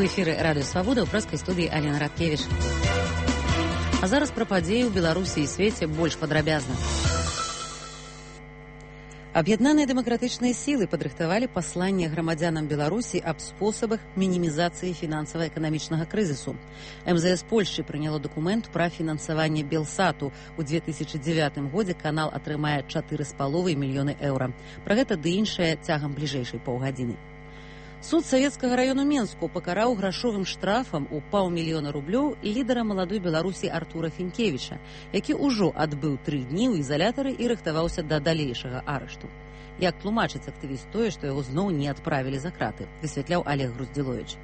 эфіры радыё Свабода, ў прэскай студыі Алена Радкевіч. А зараз пра падзеі ў Беларусі і свеце больш падрабязна. Аб'яднаныя дэмакратычныя сілы падрыхтавалі пасланне грамадзянам Беларусі аб спосабах мінімізацыі фінансава-эканамічнага крызісу. МЗС Польшчы прыняло дакумент пра фінансаванне Белсату. У 2009 годзе канал атрымае 4,5 мільёны еўра. Пра гэта ды іншае цягам бліжэйшай паўгадзіны. Суд Савецкага району Менску пакараў грашовым штрафам у 500 000 рублёў лідара маладой Беларусі Артура Фінкевіча, які ўжо адбыў 3 дні ў изалятары і рыхтаваўся да далейшага арышту. Як тлумачыць актывіст тое, што яго зноў не адправілі за краты, высвятляў Олег Груздзіловіч.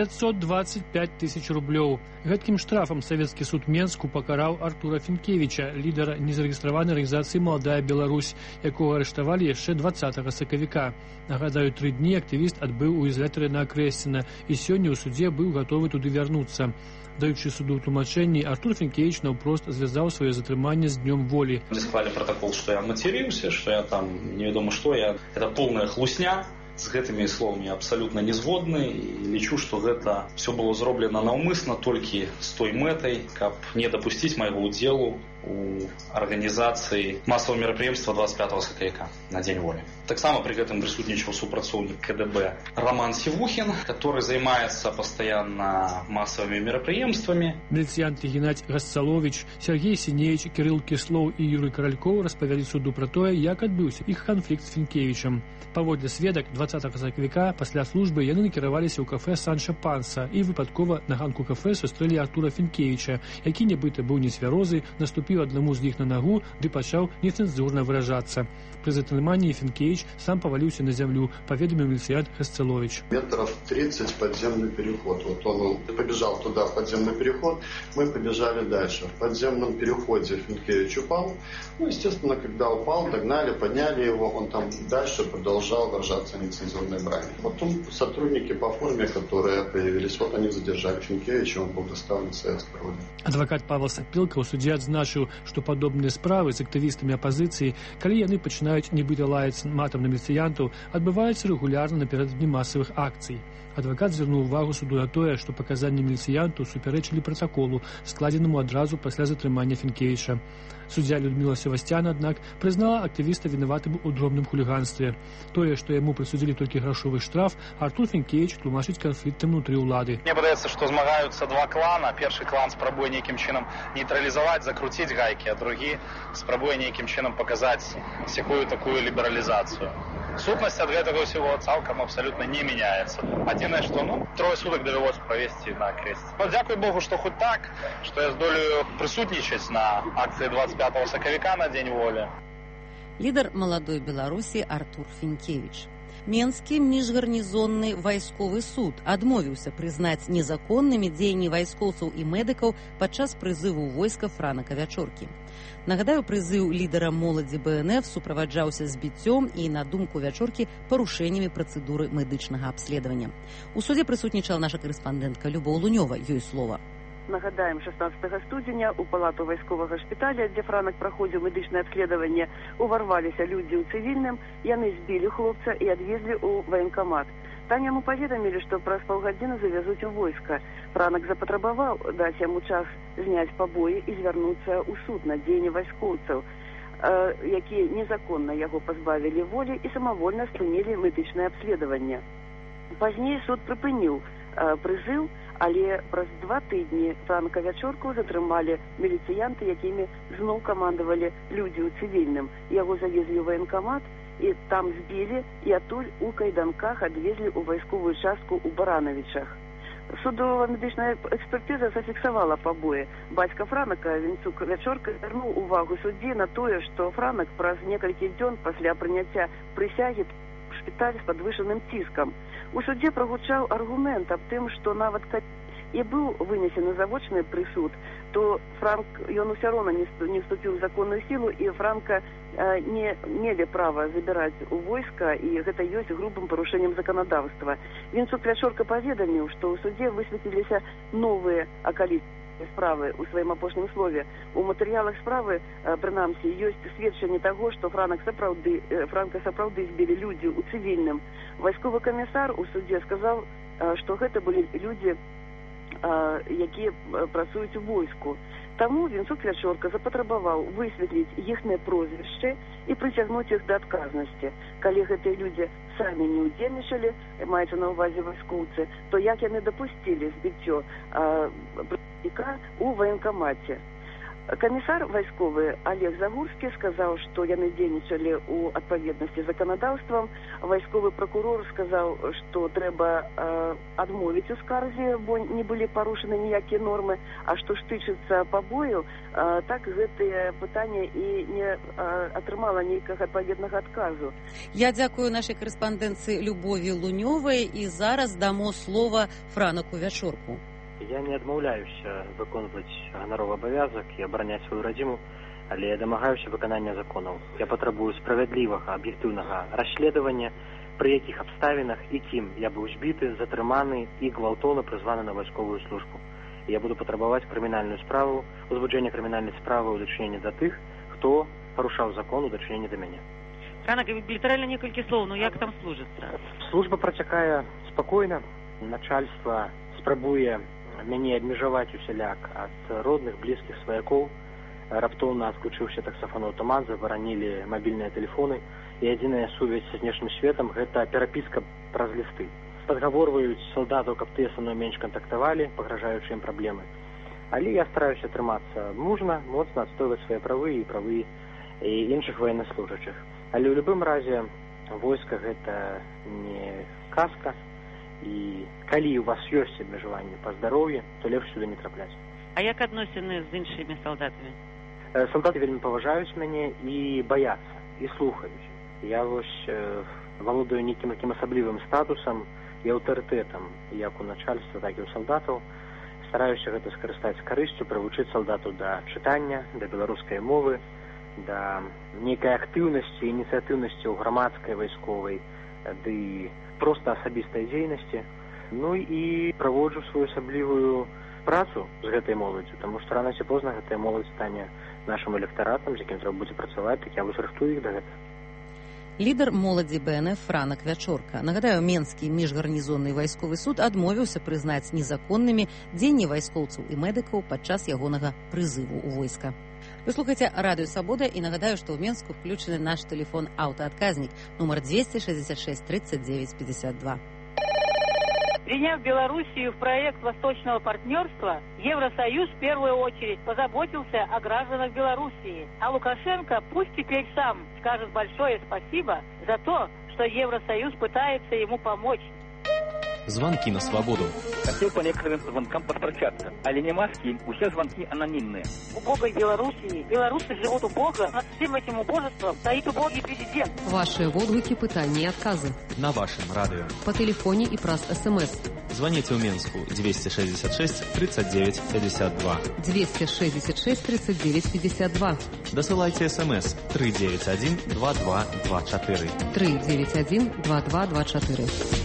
525 000 рублёў. Гэткім штрафам Савецкі суд Менску пакараў Артура Фінкевіча, лідара незарэгістраванай арганізацыі «Маладая Беларусь», якога арыштавалі яшчэ 20 сакавіка. Нагадаю, 3 дні актывіст адбыў у ізалятары на Акрэсціна і сёння ў судзе быў гатовы туды вярнуцца. Даючы суду тлумачэнні, Артур Фінкевіч наўпрост звязаў сваё затрыманне з днём волі. Склалі протокол, што я матерился, што я там невядома што, это полная хлусня. З гэтымі словамі абсалютна не згодны і лічу, што гэта все было зроблена наўмысна толькі з той мэтай, каб не дапусціць майго ўдзелу у арганізацыі масавага мерапрыемства 25 сакавіка на Дзень волі. Таксама пры гэтым прысутнічаў супрацоўнік КДБ Роман Сівухін, который займаецца пастаянна масавымі мерапрыемствамі. Міліцыянты Геннадзь Гасцаловіч, Сергей Сінеевич, Кірыл Кіслоў і Юрый Каралькоў распавялі суду пра тое, як адбыўся іх канфлікт з Фінкевічам. Паводле сведак, 20 сакавіка пасля службы яны накіраваліся ў кафэ Санча Панса і выпадкова на ганку кафэ сустрэлі Артура Фінкевіча, які нібыта быў нецвярозы, наступіў аднаму з іх на нагу ды пачаў нецэнзурна выражацца. Пры затрыманні Фінкевіч сам паваліўся на зямлю, паведаміў міліцыянт Гасцаловіч. Метров 30 подземный переход. Вот он побежал туда, в подземный переход, мы побежали дальше. В подземном переходе Фінкевич упал. Естественно, когда упал, догнали, подняли его, он там дальше продолжал выражаться нецензурной бранью. Потом сотрудники по форме, которые появились, вот они задержали Фінкевича, он был доставлен в Советское роде. Адвокат Павел Сапілка ў судзе адзначыў, што падобныя справы з актывістамі апазіцыі, калі яны пачынаюць нібыта лаяць матам на міліцыянтаў, адбываюцца рэгулярна напярэдадні масавых акцый. Адвакат звярнуў увагу суду на тое, што паказанні міліцыянту супярэчылі пратаколу, складзенаму адразу пасля затрымання Фінкевіча. Суддзя Людміла Севастян, аднак, прызнала актывіста вінаватым у дробным хуліганстве. Тое, што яму прысудзілі толькі грашовы штраф, Артур Фінкевіч тлумачыць канфліктам унутры ўлады. Мне падаецца, што змагаюцца два клана. Першы клан спрабуе нейкім чынам нейтралізаваць, закруціць гайкі, а другі спрабуе нейкім чынам паказаць такую лібералізацыю. Сутнасць ад гэтага ўсяго цалкам абсалютна не мяняецца. Адзінае, што 3 сутак давялося правесці на Акрэсці. Дзякуй Богу, што хоць так, што я здолею прысутнічаць на акцыі 25 сакавіка на Дзень волі. Лідар маладой Беларусі Артур Фінкевіч. Менскі міжгарнізонны вайсковы суд адмовіўся прызнаць незаконнымі дзеянні вайскоўцаў і медыкаў падчас прызыву войска Франака Вячоркі. Нагадаю, прызыў лідара моладзі БНФ суправаджаўся збіццём і, на думку Вячоркі, парушэннямі працэдуры медычнага абследавання. У судзе прысутнічала наша карэспандэнтка Любоў Лунёва, ёй слова. Нагадаем, 16 студзеня у палату вайсковага шпіталя, дзе Франак праходзіў медычнае абследаванне, уварваліся людзі ў цывільным, яны збілі хлопца і адвезлі ў ваенкамат. Там яму паведамілі, што праз паўгадзіны завязуць у войска. Франак запатрабаваў даць яму час зняць пабоі і звярнуцца ў суд на дзеянні вайскоўцаў, якія незаконна яго пазбавілі волі і самавольна спынілі медычнае абследаванне. Пазней суд прыпыніў прызыў, але праз 2 тыдні Франака Вячорку затрымалі міліцыянты, якімі зноў камандавалі людзі ў цывільным. Яго завезлі ў ваенкамат і там збілі, і адтуль у кайданках адвезлі ў вайсковую частку ў Баранавічах. Судова-медычная экспертыза зафіксавала пабоі. Бацька Франака, Вінцук Вячорка, звярнуў увагу суддзі на тое, што Франак праз некалькі дзён пасля прыняцця прысягі ў шпіталь з падвышаным ціскам. У судзе прагучаў аргумент аб тым, што нават калі і быў вынесены завочны прысуд, то ён усё роўна не вступіў у законную сілу, і Франка не мелі права забіраць у войска, і гэта ёсць грубым парушэннем заканадаўства. Вінцук Вячорка паведаміў, што ў судзе высветліліся новыя акалічнасці справы ў сваім апошнім слове. У матэрыялах справы, прынамсі, ёсць сведчанне таго, што Франка сапраўды збілі людзі ў цывільным. Вайсковы камісар у судзе сказаў што гэта былі людзі, якія працуюць у войску. Таму Венцук Вячорка запатрабаваў высветліць іхныя прозвішчы і прыцягнуць іх да адказнасці. Калі гэтыя людзі самі не ўдзельнічалі, маецца на ўвазе вайскоўцы, то як яны дапусцілі збіццё прадстаўніка ў ваенкамаце. Камісар вайсковы Олег Загурскі сказаў, што яны дзейнічалі ў адпаведнасці з заканадаўствам. Вайсковы пракурор сказаў, што трэба адмовіць у скарзе, бо не былі парушаны ніякія нормы. А што ж тычыцца пабою, так гэтае пытанне і не атрымала нейкага адпаведнага адказу. Я дзякую нашай корэспандэнцыі Любові Лунёвай і зараз дамо слова Франаку Вячорку. Я не адмаўляюся выконваць ганаровы абавязак і абараняць сваю радзіму, але я дамагаюся выканання законаў. Я патрабую справядлівага, аб'ектыўнага расследавання, пры якіх абставінах і кім я быў збіты, затрыманы і гвалтоўна прызваны на вайсковую службу. Я буду патрабаваць крымінальную справу, узбуджэння крымінальнай справы ў дачыненні да тых, хто парушаў закон у дачыненні да мяне. Франак, літаральна некалькі слоў, ну як там служыцца? Служба працякае спакойна. Начальства спрабуе мяне абмежаваць усяляк ад родных, блізкіх сваякоў. Раптоўна адключыўся таксафон аўтамат, забаранілі мабільныя тэлефоны, і адзіная сувязь са знешнім светам – гэта перапіска праз лісты. Падгаворваюць салдатаў, каб тыя са мной менш кантактавалі, пагражаючы ім праблемы. Але я стараюся трымацца мужна, моцна адстойваць свае правы і правы іншых военнослужачых. Але ў любым разе войска – гэта не казка, і калі у вас ёсць абмежаванні па здароўі, то лепш сюды не трапляць. А як адносіны з іншымі салдатамі? Салдаты вельмі паважаюць мяне і баяцца, і слухаюць. Я вось валодаю нейкім такім асаблівым статусам і аўтарытэтам, як у начальства, так і ў салдатаў. Стараюся гэта скарыстаць з карысцю, прывучыць салдату да чытання, да беларускай мовы, да нейкай актыўнасці, ініцыятыўнасці ў грамадскай, вайсковай, ды проста асабістай дзейнасці. Ну і праводжу сваю асаблівую працу з гэтай моладдзю, таму што рана ці позна гэтая моладзь стане нашым электаратам, з якім трэба будзе працаваць, так я вось рыхтую іх да гэтага. Лідар моладзі БНФ Франак Вячорка. Нагадаю, Менскі міжгарнізонны вайсковы суд адмовіўся прызнаць незаконнымі дзеянні вайскоўцаў і медыкаў падчас ягонага прызыву ў войска. Вы слухаеце Радыё Свабода и нагадаю, что в Менску включены наш телефон «Автоотказник» номер 266 39 52. Приняв Белоруссию в проект Восточного партнерства, Евросоюз в первую очередь позаботился о гражданах Белоруссии. А Лукашенко пусть теперь сам скажет большое спасибо за то, что Евросоюз пытается ему помочь. Звонки на свободу. Хотел по некоторым звонкам подпрочаться. Але не маски, все звонки анонимные. В убогой Белоруссии белорусы живут убого, над всем этим убожеством стоит убогий президент. Ваши водгуки, пытания и отказы. На вашем радио. По телефоне и праз СМС. Звоните в Минску 266 39 52. 266 39 52. Досылайте СМС 391 2224. 391 2224.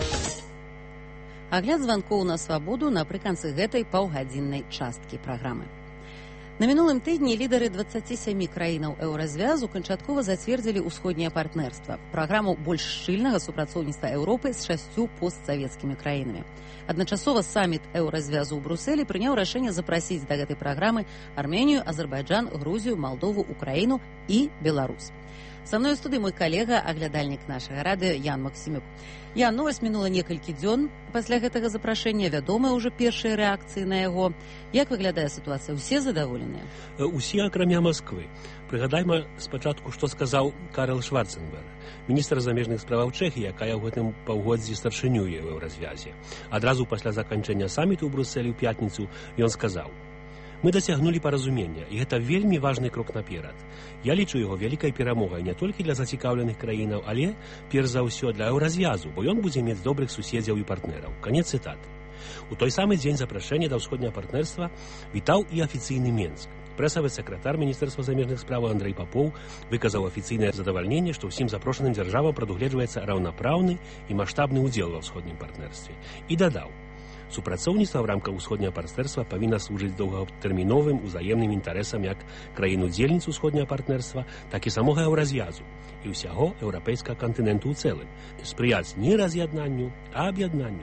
Агляд званкоў на свабоду напрыканцы гэтай паўгадзіннай часткі праграмы. На мінулым тыдні лідары 27 краінаў еўразвязу канчаткова зацвердзілі ўсходняе партнерства, праграму больш шчыльнага супрацоўніцтва Еўропы з 6 постсавецкімі краінамі. Адначасова саміт еўразвязу ў Брусэлі прыняў рашэнне запрасіць да гэтай праграмы Арменію, Азербайджан, Грузію, Малдову, Украіну і Беларусь. Са мной у студыі мой калега, аглядальнік нашага радыё Ян Максімюк. Ян, новасць мінула некалькі дзён пасля гэтага запрашэння, вядомыя ўжо першыя рэакцыі на яго. Як выглядае сітуацыя? Усе задаволеныя? Усе, акрамя Масквы. Прыгадайма спачатку, што сказаў Карл Шварценберг, міністр замежных справаў Чэхіі, якая ў гэтым паўгоддзі старшынюе ў еўразвязе. Адразу пасля заканчэння саміту ў Брусэлі ў пятніцу ён сказаў: «Мы дасягнулі паразумення, і гэта вельмі важны крок наперад. Я лічу яго вялікай перамогай не толькі для зацікаўленых краінаў, але, перш за ўсё, для еўразвязу, бо ён будзе мець добрых суседзяў і партнераў». Канец цытаты. У той самы дзень запрашэння да ўсходняга партнерства вітаў і афіцыйны Менск. Прэсавы сакратар Міністэрства замежных справаў Андрэй Папоў выказаў афіцыйнае задавальненне, што ўсім запрошаным дзяржавам прадугледжваецца раўнапраўны і маштабны ўдзел ва ўсходнім партнерстве. І дадаў: супрацоўніцтва ў рамках усходняга партнерства павінна служыць доўгатэрміновым узаемным інтарэсам як краін-удзельніц усходняга партнерства, так і самога еўразвязу і ўсяго еўрапейскага кантыненту ў цэлым, спрыяць не раз'яднанню, а аб'яднанню.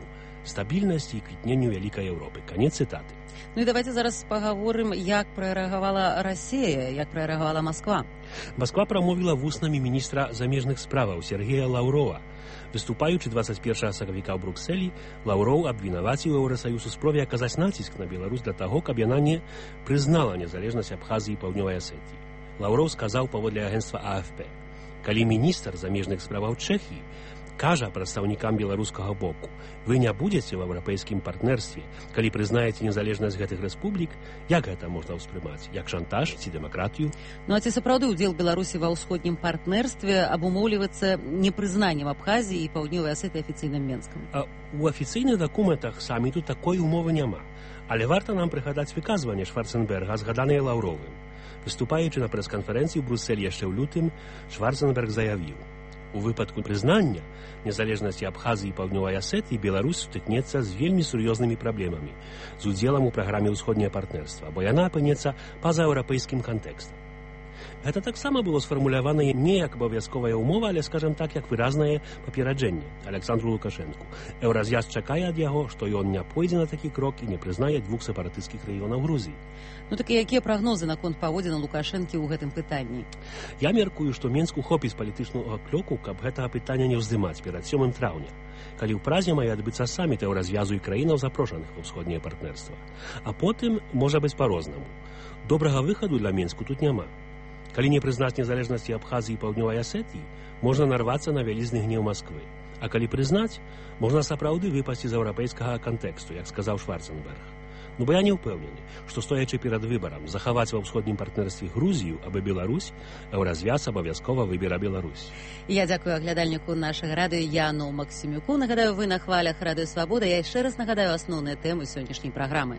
стабільнасці і квітненню вялікай Еўропы. Канец цытаты. Ну і давайте зараз пагаворым, як прарэагавала Расія, як прарэагавала Масква. Масква прамовіла вуснамі міністра замежных справаў Сергея Лаўрова. Выступаючы 21 сакавіка ў Брукселі, Лаўроў абвінаваціў Еўрасаюз у спробе аказаць націск на Беларусь для таго, каб яна не прызнала незалежнасць Абхазіі і Паўднёвай Асетіі. Лаўроў сказаў паводле агенцтва АФП: калі міністр замежных справаў Чэхіі кажа прадстаўнікам беларускага боку: вы не будзеце в еўрапейскім партнерстве, калі прызнаеце незалежнасць гэтых рэспублік, як гэта можна ўспрымаць? Як шантаж ці дэмакратію? Ну а ці сапраўды ўдзел Беларусі ва ўсходнім партнерстве абумоўліваецца непрызнаннем Абхазіі і Паўднёвай Асетыі афіцыйным Менскам? У афіцыйных дакументах саміту такой умовы няма. Але варта нам прыгадаць выказванне Шварценберга, згаданае Лаўровым. Выступаючы на прэс-канферэнцыі ў Брусселі яшчэ ў лютым, Шварценберг заявіў: у выпадку прызнання незалежнасці Абхазіі і Паўднёвай Асетыі Беларусь сутыкнецца з вельмі сур'ёзнымі праблемамі з удзелам у праграме ўсходняе партнерства, бо яна апынецца па-за еўрапейскім кантэкстам. Гэта таксама было сфармулявана не як абавязковая ўмова, але, скажам так, як выразнае папераджэнне Александру Лукашэнку. Еўраз'язд чакае ад яго, што ён не пойдзе на такі крок і не прызнае двух сепаратысцкіх рэгіёнаў Грузіі. Ну так і якія прагнозы наконт паводзін Лукашэнкі ў гэтым пытанні? Я меркую, што Менску хопіць палітычнага клёку, каб гэтага пытання не ўздымаць перад 7 траўня, калі ў празе мае адбыцца саміт еўраз'язу і краінаў, запрошаных ва ўсходняе партнерства. А потым можа быць па-рознаму. Добрага выхаду для Менску тут няма. Калі не прызнаць незалежнасці Абхазіі і Паўднёвай Асетіі, можна нарвацца на вялізны гнеў Масквы. А калі прызнаць, можна сапраўды выпасці з еўрапейскага кантэксту, як сказаў Шварценберг. Ну бо я не ўпэўнены, што стоячы перад выбарам захаваць ва ўсходнім партнерстве Грузію або Беларусь, еўраз'яз абавязкова выбера Беларусь. Я дзякую аглядальніку нашага радыё Яну Максімюку. Нагадаю, вы на хвалях Радыё Свабода. Я яшчэ раз нагадаю асноўныя тэмы сённяшняй праграмы.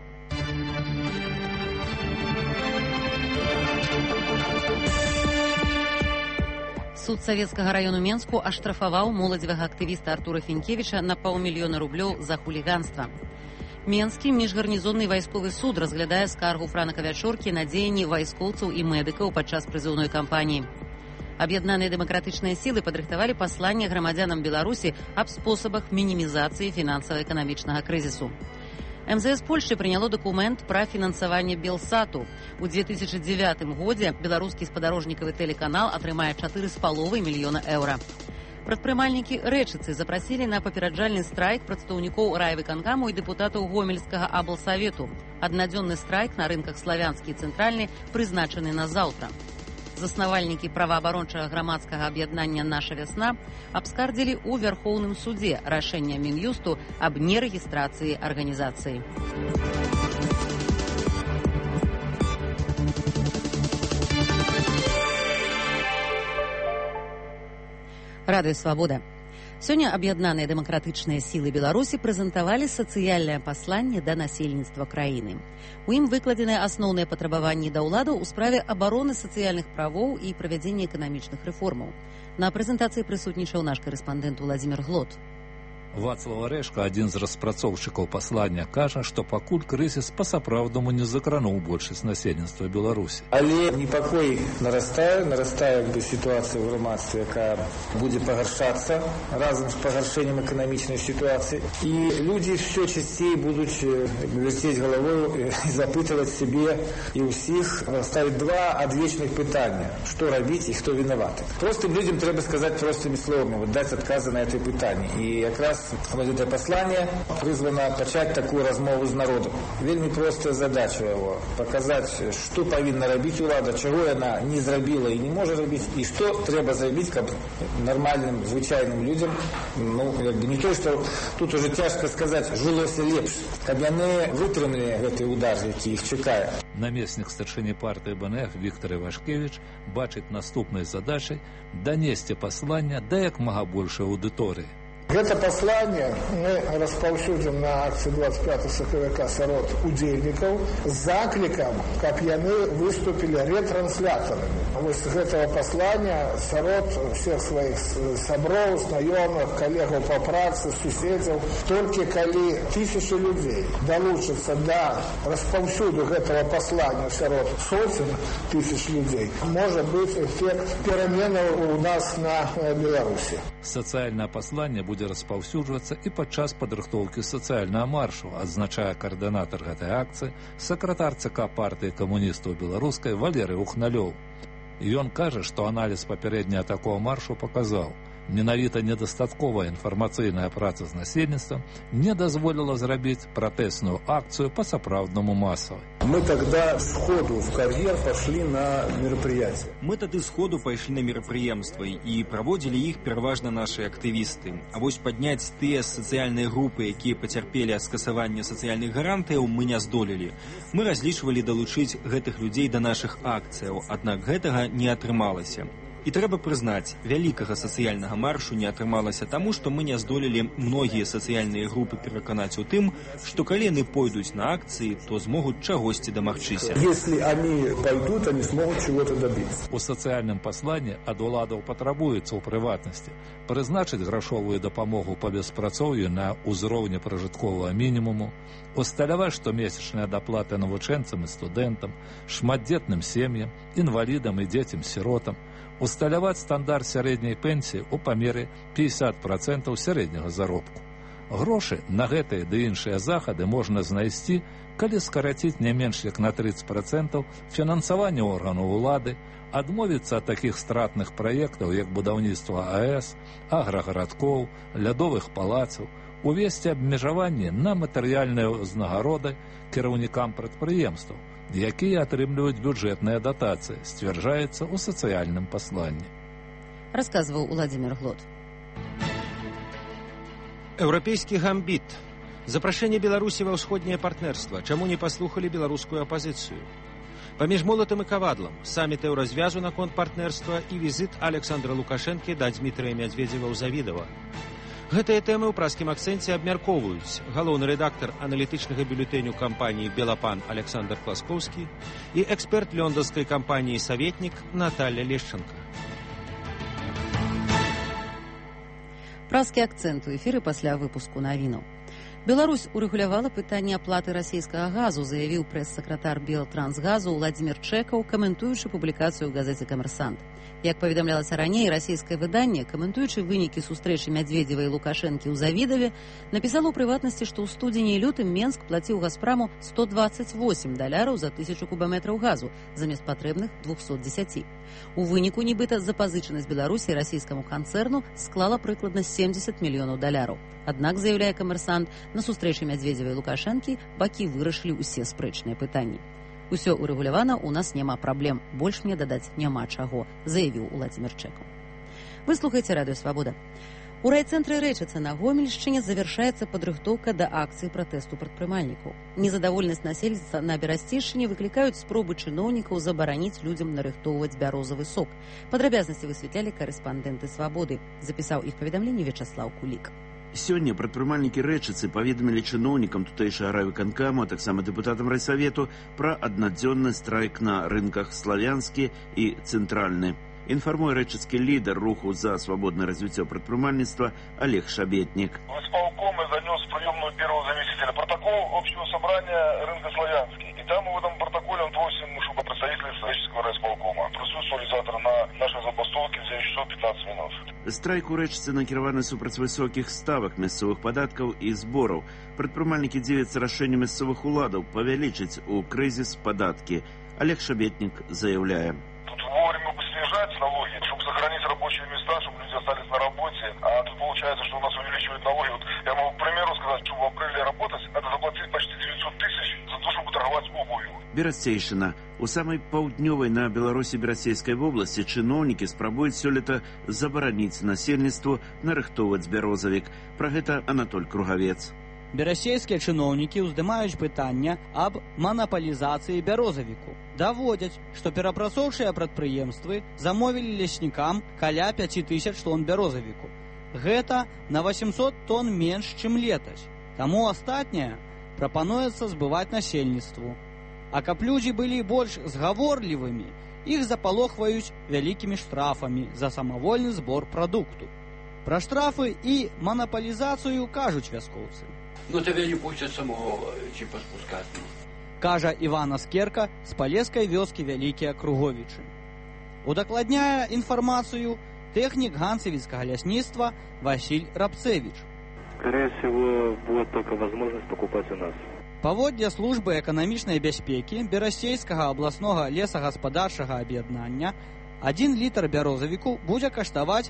Суд Савецкага раёну Менску аштрафаваў моладзевага актывіста Артура Фінкевіча на $500 000 за хуліганства. Менскі міжгарнізонны вайсковы суд разглядае скаргу Франака Вячоркі на дзеянні вайскоўцаў і медыкаў падчас прызыўной кампаніі. Аб'яднаныя дэмакратычныя сілы падрыхтавалі пасланне грамадзянам Беларусі аб спосабах мінімізацыі фінансава-эканамічнага крызісу. МЗС Польшчы прыняло дакумент пра фінансаванне Белсату. У 2009 годзе беларускі спадарожнікавы тэлеканал атрымае 4,5 мільёна еўра. Прадпрымальнікі Рэчыцы запрасілі на папераджальны страйк прадстаўнікоў райвыканкаму і дэпутатаў гомельскага аблсавету. Аднадзённы страйк на рынках Славянскі і Цэнтральны прызначаны на заўтра. Заснавальнікі праваабарончага грамадскага аб'яднання «Наша вясна» абскардзілі ў Вярхоўным судзе рашэнне Мін'юсту аб нерэгістрацыі арганізацыі. Радыё Свабода. Сёння аб'яднаныя дэмакратычныя сілы Беларусі прэзентавалі сацыяльнае пасланне да насельніцтва краіны. У ім выкладзеныя асноўныя патрабаванні да ўладаў у справе абароны сацыяльных правоў і правядзення эканамічных рэформаў. На прэзентацыі прысутнічаў наш карэспандэнт Владзімир Глот. Вацлав Арэшка, адзін з распрацоўшчыкаў паслання, кажа, што пакуль крызіс па-сапраўднаму не закрануў большасць насельніцтва Беларусі. Але непакой нарастае сітуацыя ў грамадстве, якая будзе пагаршацца разам з пагаршэннем эканамічнай сітуацыі. І людзі ўсё часцей будуць вярцець галавою і запытваць сябе і ўсіх, ставіць два адвечных пытання: што рабіць і хто вінаваты. Простым людзям трэба сказаць простымі словамі, даць адказы на гэтае пытанне. І якраз это послание призвано начать такую размову с народом. Вельми простая задача его – показать, что повинна робить улада, чего она не зробила и не может робить, и что треба зробить, как нормальным, звычайным людям. Не то, что тут уже тяжко сказать, жилося лепш, как они вытрымали эти удары, які их чекают. Намеснік старшыні партыі БНФ Віктор Івашкевіч бачыць наступнай задачай данесці паслання да як мага большай аўдыторыі. Это послание мы распаўсюдзім на акции 25 сакавіка сярод удзельнікаў з заклікам, каб яны выступили ретранслятарамі. Вось гэтага послання сярод всех сваіх сяброў, знаёмых, калегаў по працы, суседзяў. Толькі калі тысячи людей далучацца да распаўсюду гэтага послання сярод сотен тысяч людей, можа быць эффект пераменаў у нас на Беларусі. Сацыяльнае пасланне будзе будзе распаўсюджвацца і падчас падрыхтоўкі сацыяльнага маршу, адзначае каардынатар гэтай акцыі, сакратар ЦК партыі камуністаў беларускай Валерый Ухналёў. Ён кажа, што аналіз папярэдняга такого маршу паказаў, менавіта недастатковая інфармацыйная праца з насельніцтвам не дазволіла зрабіць пратэсную акцыю па-сапраўднаму масавай. Мы тогда сходу в кар'ер пошли на мероприятия. Мы тады сходу пайшлі на мерапрыемствы і праводзілі іх пераважна нашы актывісты. А вось падняць тыя сацыяльныя групы, якія пацярпелі ад скасавання сацыяльных гарантыяў, мы не здолелі. Мы разлічвалі далучыць гэтых людзей да нашых акцыяў, аднак гэтага не атрымалася. І трэба прызнаць, вялікага сацыяльнага маршу не атрымалася таму, што мы не здолелі многія сацыяльныя групы пераканаць у тым, што калі яны пойдуць на акцыі, то змогуць чагосьці дамагчыся. Если они пойдут, они смогут чего-то добиться. У сацыяльным пасланні ад уладаў патрабуецца ў прыватнасці прызначыць грашовую дапамогу па беспрацоўю на ўзроўні пражытковага мінімуму, усталяваць штомесячныя даплаты навучэнцам і студэнтам, шматдзетным сем'ям, інвалідам і дзецям-сіротам, усталяваць стандарт сярэдняй пенсіі ў памеры 50% сярэдняга заробку. Грошы на гэтыя ды іншыя захады можна знайсці, калі скараціць не менш як на 30% фінансаванне органаў улады, адмовіцца ад такіх стратных праектаў, як будаўніцтва АЭС, аграгарадкоў, лядовых палацаў, увесці абмежаванні на матэрыяльныя ўзнагароды кіраўнікам прадпрыемстваў, якія атрымліваюць бюджэтныя датацыі, сцвярджаецца ў сацыяльным пасланні. Расказваў Уладзімір Глот. Еўрапейскі гамбіт. Запрашэнне Беларусі ва ўсходняе партнерства. Чаму не паслухалі беларускую апазіцыю? Паміж молатам і кавадлам. Саміт еўразвязу наконт партнерства і візіт Александра Лукашэнкі да Дмітрыя Мядзведзева ў Завідава. Гэтыя тэмы ў праскім акцэнце абмяркоўваюць галоўны рэдактар аналітычнага бюлетэню кампаніі «Белапан» Александр Класкоўскі і эксперт лёнданскай кампаніі «Саветнік» Наталья Лешченко. Праскі акцэнт у эфіры пасля выпуску навінаў. Беларусь урэгулявала пытанне аплаты расійскага газу, заявіў прэс-сакратар Белтрансгазу Уладзімір Чэкаў, каментуючы публікацыю ў газеце «Камерсант». Як паведамлялася раней, расійскае выданне, каментуючы вынікі сустрэчы Мядзведзева і Лукашэнкі ў Завідаве, напісала ў прыватнасці, што ў студзені і лютым Менск плаціў «Газпраму» $128 за 1000 кубаметраў газу, замест патрэбных 210. У выніку, нібыта, запазычанасць Беларусі расійскаму канцэрну склала прыкладна $70 мільёнаў. Аднак, заяўляе «Камерсант», на сустрэчы Мядзведзева і Лукашэнкі бакі вырашылі ўсе спрэчныя пытанні. «Усё урэгулявана, у нас няма праблем. Больш мне дадаць няма чаго», заявіў Уладзімір Чэкаў. Вы слухаеце Радыё Свабода. У райцэнтры Рэчыцы на Гомельшчыне завяршаецца падрыхтоўка да акцыі пратэсту прадпрымальнікаў. Незадаволенасць насельніцтва на Берасцейшчыне выклікаюць спробы чыноўнікаў забараніць людзям нарыхтоўваць бярозавы сок. Падрабязнасці высвятлялі карэспандэнты Свабоды. Запісаў іх паведамленне Вячаслаў Кулік. Сёння прадпрымальнікі Рэчыцы паведамілі чыноўнікам тутэйшага райвыканкаму, а таксама дэпутатам райсавету пра аднадзённы страйк на рынках Славянскі і Цэнтральны. Інфармуе рэчыцкі лідар руху за свабоднае развіццё прадпрымальніцтва Олег Шабетнік. В исполком занес в приемную первого заместителя протокол общего собрания рынка Славянский. И там в этом протоколе он просит, чтобы представители Рэчицкого райисполкома присутствовали завтра на нашей забастовке в 9 часов 15 минут. Страйк у Рэчыцы накіраваны супраць высокіх ставак мясцовых падаткаў і збораў. Прадпрымальнікі дзівяцца рашэнню мясцовых уладаў павялічыць у крызіс падаткі. Олег Шабетнік заяўляе. Тут вовремя бы снижать налоги, чтобы сохранить рабочие места, чтобы люди остались на работе. А тут получается, что у нас увеличивают налоги. Вот я могу, к примеру, сказать, чтобы в апреле работать, надо заплатить почти 900 тысяч за то, чтобы торговать обувью. Берасцейшчына. У самай паўднёвай на Беларусі Берасцейскай вобласці чыноўнікі спрабуюць сёлета забараніць насельніцтву нарыхтоўваць бярозавік. Пра гэта Анатоль Кругавец. Берасцейскія чыноўнікі ўздымаюць пытанне аб манапалізацыі бярозавіку. Даводзяць, што перапрацоўчыя прадпрыемствы замовілі леснікам каля 5000 тонн бярозавіку. Гэта на 800 тонн менш, чым летась. Таму астатняе прапануецца збываць насельніцтву. А каб людзі былі больш згаворлівымі, іх запалохваюць вялікімі штрафамі за самавольны збор прадукту. Пра штрафы і манапалізацыю кажуць вяскоўцы. Ну, тебе не пустят самого, типа, спускать. Кажа Івана Скерка з палескай вёскі Вялікія Круговічы. Удакладняе інфармацыю техник Ганцевицкого лясництва Василь Рабцевич. Скорее всего, будет только возможность покупать у нас. Паводле службы эканамічнай бяспекі Берасцейскага абласнога лесагаспадарчага аб'яднання 1 літр бярозавіку будзе каштаваць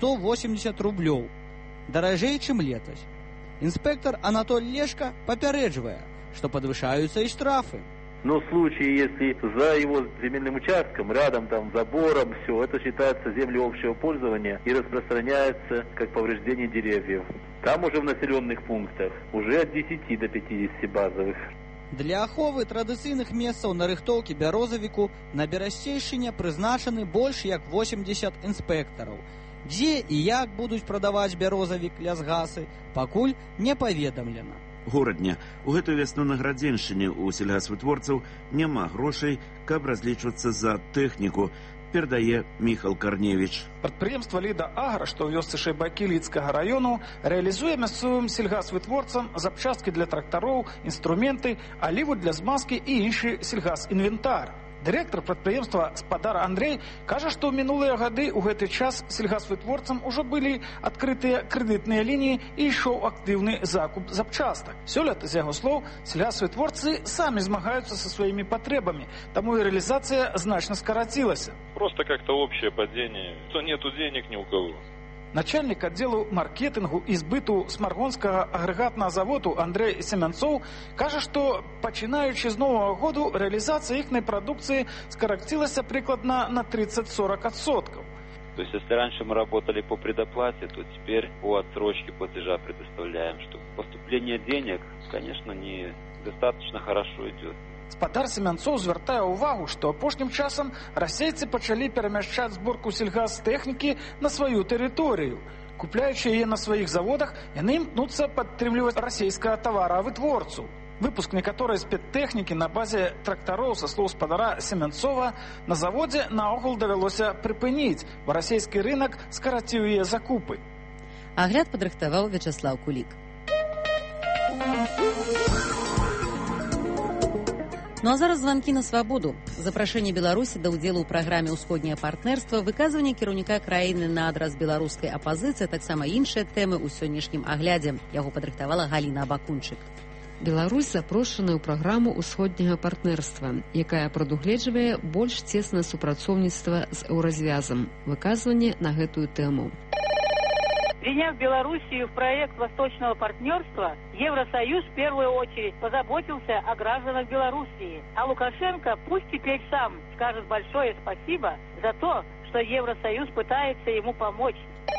180 рублёў, даражэй, чым летась. Инспектор Анатолий Лешко попередживая, что подвышаются и штрафы. Но в случае, если за его земельным участком, рядом там забором, все, это считается землей общего пользования и распространяется как повреждение деревьев. Там уже в населенных пунктах уже от 10 до 50 базовых. Для аховы традыцыйных месцаў нарыхтоўкі бярозавіку на Берасцейшчыне прызначаны больш як 80 інспектараў. Дзе і як будуць прадаваць бярозавік лясгасы, пакуль не паведамлена. Горадня. У гэтую вясну на Градзеншчыне у сельгасвытворцаў няма грошай, каб разлічвацца за тэхніку, перадае Міхал Карневіч. Прадпрыемства «Ліда Агра», што ў вёсцы Шэйбакі Лідскага раёну, рэалізуе мясцовым сельгасвытворцам запчасткі для трактароў, інструменты, аліву для змазкі і іншы сельгас-інвентар. Дырэктар прадпрыемства спадар Андрей кажа, што ў мінулыя гады ў гэты час сельгасвытворцам ужо былі адкрытыя крэдытныя лініі і ішоў актыўны закуп запчастак. Сёлета, з яго слоў, сельгасвытворцы самі змагаюцца са сваімі патрэбамі, таму і рэалізацыя значна скарацілася. Просто как-то общее падение, что нету денег ни у кого. Начальник отделу маркетингу и збыту Смаргонского агрегатного заводу Андрей Семенцов кажа, что пачинаючи з нового году реализация ихней продукции скоротилась прикладно на 30-40%. То есть, если раньше мы работали по предоплате, то теперь по отсрочке платежа предоставляем, что поступление денег, конечно, не достаточно хорошо идет. Спадар Семенцов звяртае ўвагу, што апошнім часам расейцы пачалі перамяшчаць зборку сельгастэхнікі на сваю тэрыторыю. Купляючы яе на сваіх заводах, яны імкнуцца падтрымліваць расійскага таваравытворцу. Выпуск некаторай спецтэхнікі на базе трактароў, са слоў спадара Семенцова, на заводзе наогул давялося прыпыніць, бо расійскі рынак скараціў яе закупы. Агляд падрыхтаваў Вячаслав Кулік. Ну а зараз званкі на свабоду. Запрашэнне Беларусі да ўдзелу ў праграме «Усходняе партнерства», выказванне кіраўніка краіны на адрас беларускай апазіцыі, таксама іншыя тэмы ў сённяшнім аглядзе. Яго падрыхтавала Галіна Абакунчык. Беларусь запрошана ў праграму «Усходняга партнерства», якая прадугледжвае больш цеснае супрацоўніцтва з еўразвязам. Выказванне на гэтую тэму. Приняв Белоруссию в проект Восточного партнерства, Евросоюз в первую очередь позаботился о гражданах Белоруссии. А Лукашенко пусть теперь сам скажет большое спасибо за то, что Евросоюз пытается ему помочь.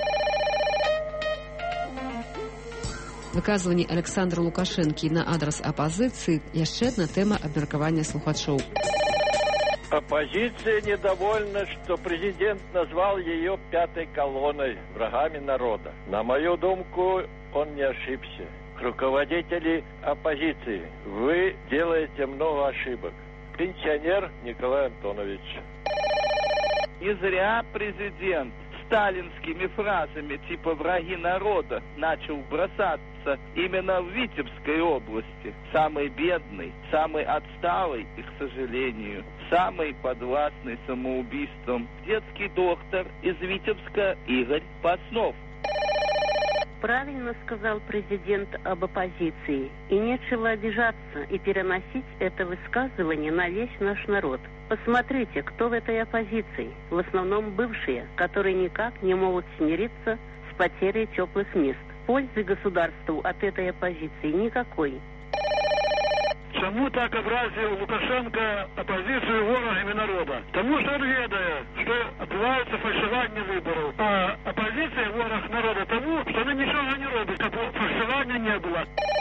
Выказванне Александра Лукашэнкі на адрас апозиции яшчэ одна тема абмеркавання слухачоў. Оппозиция недовольна, что президент назвал ее пятой колонной, врагами народа. На мою думку, он не ошибся. Руководители оппозиции, вы делаете много ошибок. Пенсионер Николай Антонович. Не зря президент сталинскими фразами типа «враги народа» начал бросаться именно в Витебской области. Самый бедный, самый отсталый и, к сожалению, самый подвластный самоубийством детский доктор из Витебска Игорь Паснов. Правильно сказал президент об оппозиции. И нечего обижаться и переносить это высказывание на весь наш народ. Посмотрите, кто в этой оппозиции. В основном бывшие, которые никак не могут смириться с потерей теплых мест. Пользы государству от этой оппозиции никакой. Чому так образив Лукашенко опозицію ворогами народа? Тому що він ведає, що відбувається фальшування виборів. А опозиція ворог народа тому, що вони нічого не роблять, щоб фальшування не було.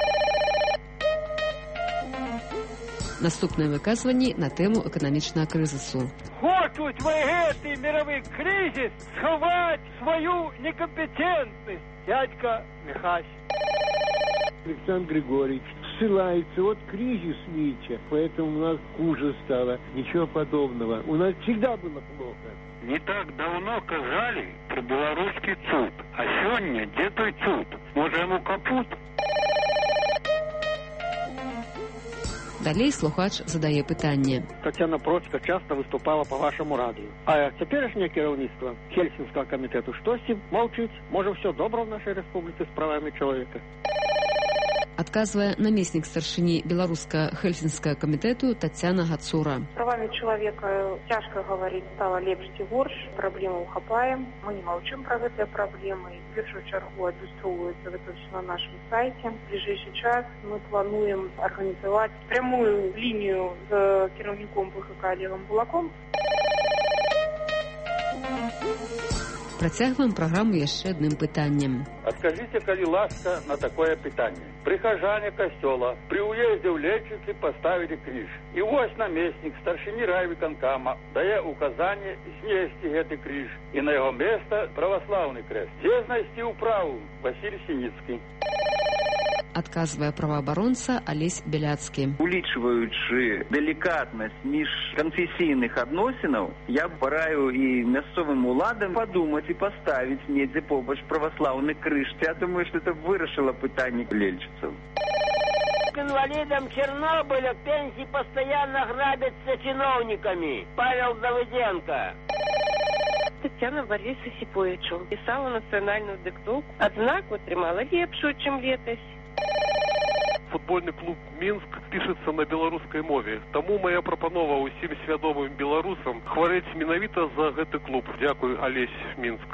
Наступне выказванне на тему эканамічнага крызісу. Хочуть в гэты мировий кризис сховать свою некомпетентность. Дядька Михась. Александр Григорьевич ссылается, вот кризис, видите, поэтому у нас хуже стало. Ничего подобного. У нас всегда было плохо. Не так давно казали про белорусский цуд. А сегодня где той цуд? Может, ему капут? Далей слухач задае пытанне. Татьяна Процька часто выступала по вашему радио. А теперешнее кіраўніцтва Хельсинского комитета штосьці молчит? Может, все добро в нашей республике с правами человека? Адказвае намеснік старшыні беларуска-хельсінскага камітэту Тацяна Гацура. Правами человека тяжко говорить, стало лепш ці горш, праблемы ухапаем, мы не молчим про гэтыя праблемы, в першую чаргу адлюстроўваецца гэта ўсё на нашем сайте. В ближайший час мы плануем организовать прямую линию с кіраўніком БХК Олегом Булаком. Працягваем праграму яшчэ адным пытаннем. Адкажыце, калі ласка, на такое пытанне. Прыхажане касцёла пры ўездзе ў Лельчыцы паставілі крыж. І вось намеснік старшыні райвыканкама дае указанне знесці гэты крыж. І на яго месца праваслаўны крэст. Дзе знайсці ўправу? Васіль Сініцкі. Адказвае праваабаронца Алесь Беляцкі. Улічваючы делікатнасць міжканфесійных адносінаў, я параю і мясцовым уладам падумаць і паставіць недзе побач праваслаўны крыж. Я думаю, што это вырашыла пытанне лельчыцаў. Инвалидам Чернобыля пенсии постоянно грабятся чиновниками. Павел Давыденко. Тетяна Борисовна Сіповичу писала национальную диктовку. Однако отримала лепшую, чем летась. Футбольный клуб «Минск» пишется на беларускай мове. Таму моя прапанова ўсім свядомым беларусам хварэць менавіта за гэты клуб. Дзякуй, Алесь, Мінск.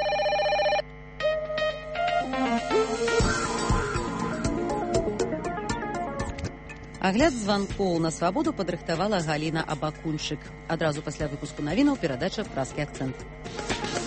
Агляд званкоў на свабоду падрыхтавала Галіна Абакунчык. Адразу пасля выпуску навінаў перадача «Празкі акцэнт».